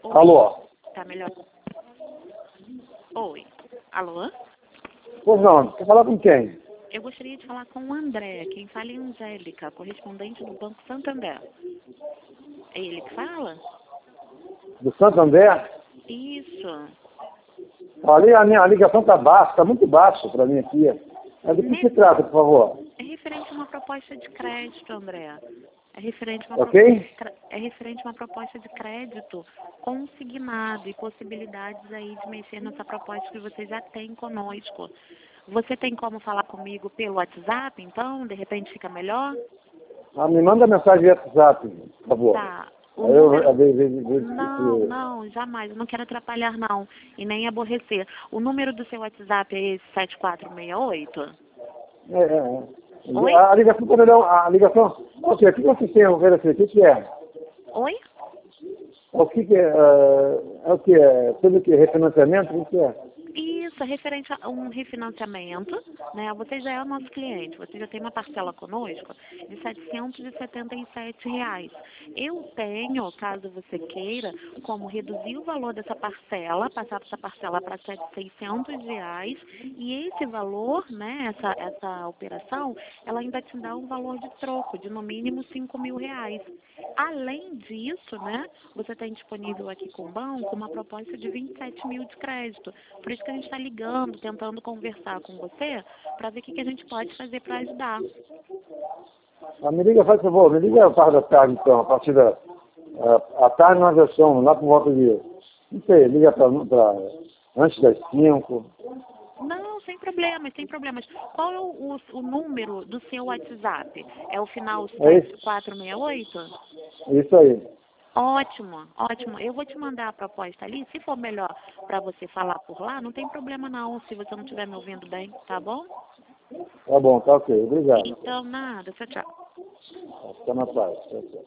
Alô? Tá melhor? Oi. Alô? Pois não, quer falar com quem? Eu gostaria de falar com o André. Quem fala é Angélica, correspondente do Banco Santander. É ele que fala? Do Santander? Isso. Ali a minha ligação está baixa, está muito baixa para mim aqui. Mas do que se trata, por favor? É referente a uma proposta de crédito, André. Ok? É referente a uma proposta de crédito consignado e possibilidades aí de mexer nessa proposta que você já tem conosco. Você tem como falar comigo pelo WhatsApp, então? De repente fica melhor? Me manda mensagem via WhatsApp, por favor. Tá. O Aí número... Não, jamais. Eu não quero atrapalhar, não. E nem aborrecer. O número do seu WhatsApp é esse 7468? Oi? A ligação está melhor. A ligação... O que vocês têm a oferecer? O que é? Oi? O que é? É o que é? Sobre o que? Refinanciamento? O que é? Isso, é referente a um refinanciamento, né? Você já é o nosso cliente, você já tem uma parcela conosco de R$ 777. Eu tenho, caso você queira, como reduzir o valor dessa parcela, passar essa parcela para R$ 600, e esse valor, né, essa operação, ela ainda te dá um valor de troco de no mínimo R$ 5.000. Além disso, né, você tem disponível aqui com o banco uma proposta de 27 mil de crédito. Por isso que a gente está ligando, tentando conversar com você, para ver o que a gente pode fazer para ajudar. Me liga, faz favor, me liga a parte da tarde, então, a partir da... à tarde nós já somos, lá por volta de... Não sei, liga para antes das 5. Não, sem problemas, sem problemas. Qual é o número do seu WhatsApp? É o final É isso? 7468? Isso aí. Ótimo, ótimo. Eu vou te mandar a proposta ali. Se for melhor para você falar por lá, não tem problema não, se você não estiver me ouvindo bem, tá bom? Tá bom, tá ok. Obrigado. Então, nada. Tchau, tchau. Fica na paz. Tchau, tchau.